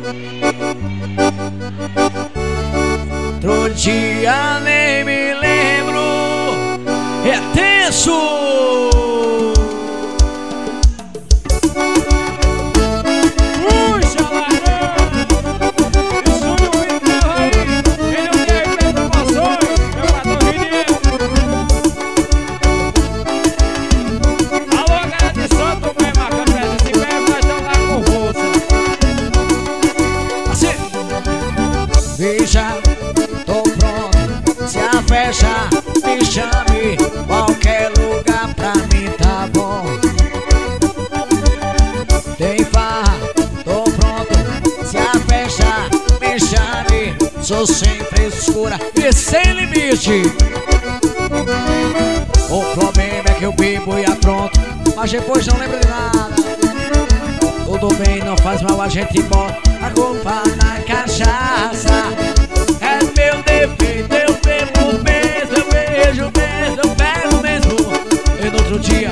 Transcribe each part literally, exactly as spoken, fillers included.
Outro dia nem me lembro. É tenso. Veja, tô pronto, se a festa me chame, qualquer lugar pra mim tá bom. Tem farra, tô pronto, se a festa me chame, sou sem frescura e sem limite. O problema é que eu bebo e apronto, mas depois não lembro de nada. Tudo bem, não faz mal, a gente bota a culpa na cachaça. É meu defeito, eu bebo mesmo, eu beijo mesmo, eu pego mesmo. E no outro dia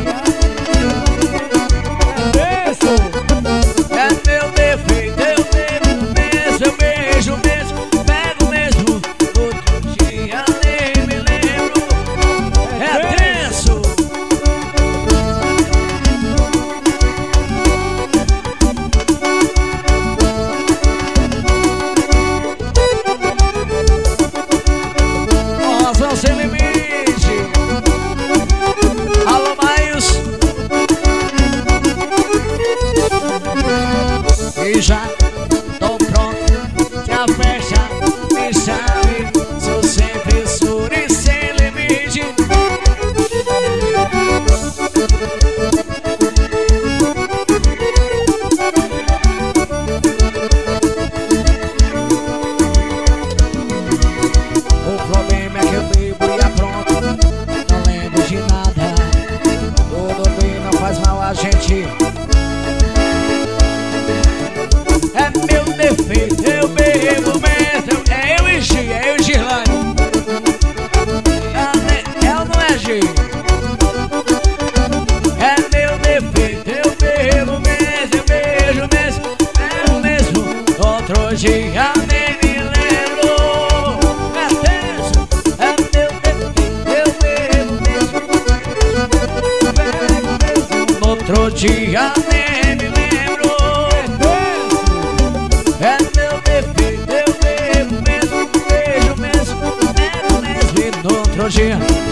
isso. É meu defeito, eu bebo mesmo, eu beijo mesmo, pego mesmo. Outro dia nem me lembro. É tenso. Sem limite. Alô, Maios. E já tô pronto, se a festa me chame, sou sempre suro e sem limite. O problema é que eu bebo e apronto, não lembro de nada. Tudo bem, não faz mal a gente. É meu defeito, eu bebo mesmo. É eu e Gi, é eu e Girlane. É ou não é, Gi? É meu defeito, eu bebo mesmo, eu beijo mesmo, bebo mesmo. Outro dia nem me lembro. É tenso. É meu defeito, eu bebo mesmo, bebo mesmo. Outro dia nem me lembro. É meu defeito, eu bebo mesmo, beijo mesmo, bebo mesmo. E no outro dia